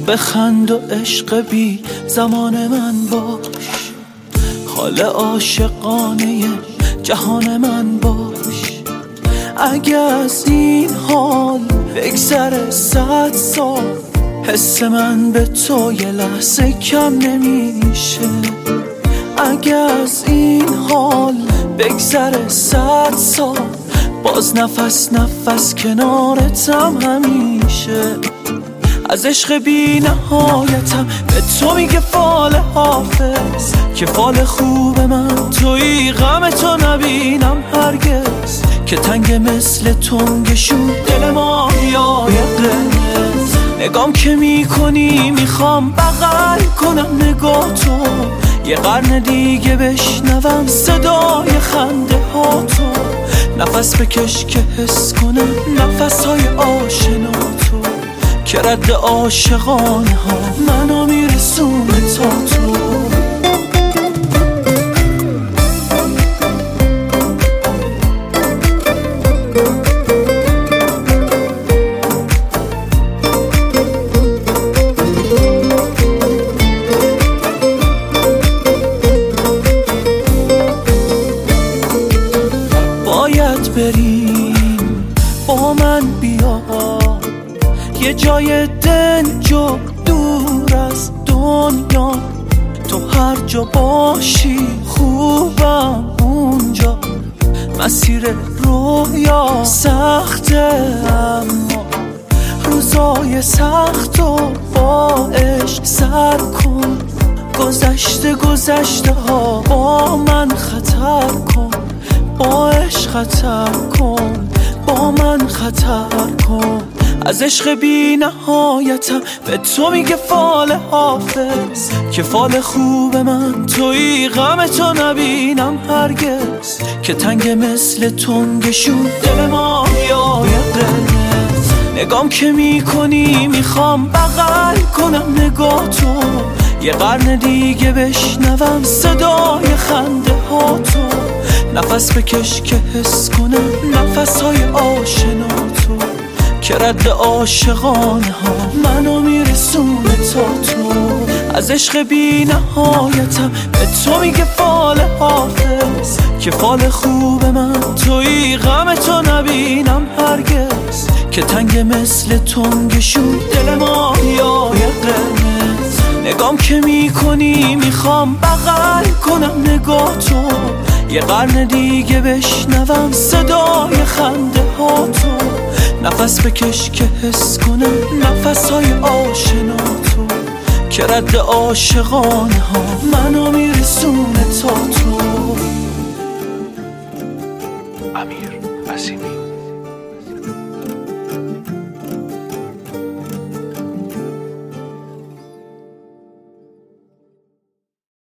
بخند و عشق بی زمان من باش، حال عاشقانه جهان من باش. اگه از این حال بگذره 100 سال، حس من به تو یه لحظه کم نمیشه. اگه از این حال بگذره 100 سال، باز نفس نفس کنارتم همیشه. از عشق بی نهایتم به تو میگه فال حافظ، که فال خوب من توی غم تو نبینم هرگز. که تنگ مثل تنگشون دل ما یای قرمز، نگام که میکنی میخوام بغل کنم نگاه تو، یه قرن دیگه بشنوم صدای خنده ها تو. نفس بکش که حس کنم نفس های آشنا تو، که رد عاشقانه ها منو میرسونه تا تو. باید بریم با من بیا، یه جای دنج و دور از دنیا. تو هر جا باشی خوبم اونجا. مسیر رویا سخته اما روزای سخت و با عشق سر کن. گذشته ها با من خطر کن، با عشق خطر کن، با من خطر کن. از عشق بی نهایتم به تو میگه فال حافظ، که فال خوب من توی غم تو نبینم هرگز. که تنگ مثل تنگشون دل ما یای قرمز، نگام که میکنی میخوام بغل کنم نگاه تو، یه قرن دیگه بشنوم صدای خنده ها تو. نفس بکش که حس کنم نفس های آشنا تو، که رد عاشقانه ها منو میرسونه تا تو. از عشق بی نهایتم به تو میگه فال حافظ، که فال خوب من توی غم تو نبینم هرگز. که تنگ مثل تنگشون دل ما یای قرمز، نگام که میکنی میخوام بغل کنم نگاه تو، یه قرن دیگه بشنوم صدای خنده ها تو. نفس بکش که حس کنم نفس های آشنا تو، که رد عاشقانه ها منو میرسونه تا تو. امیر عظیمی.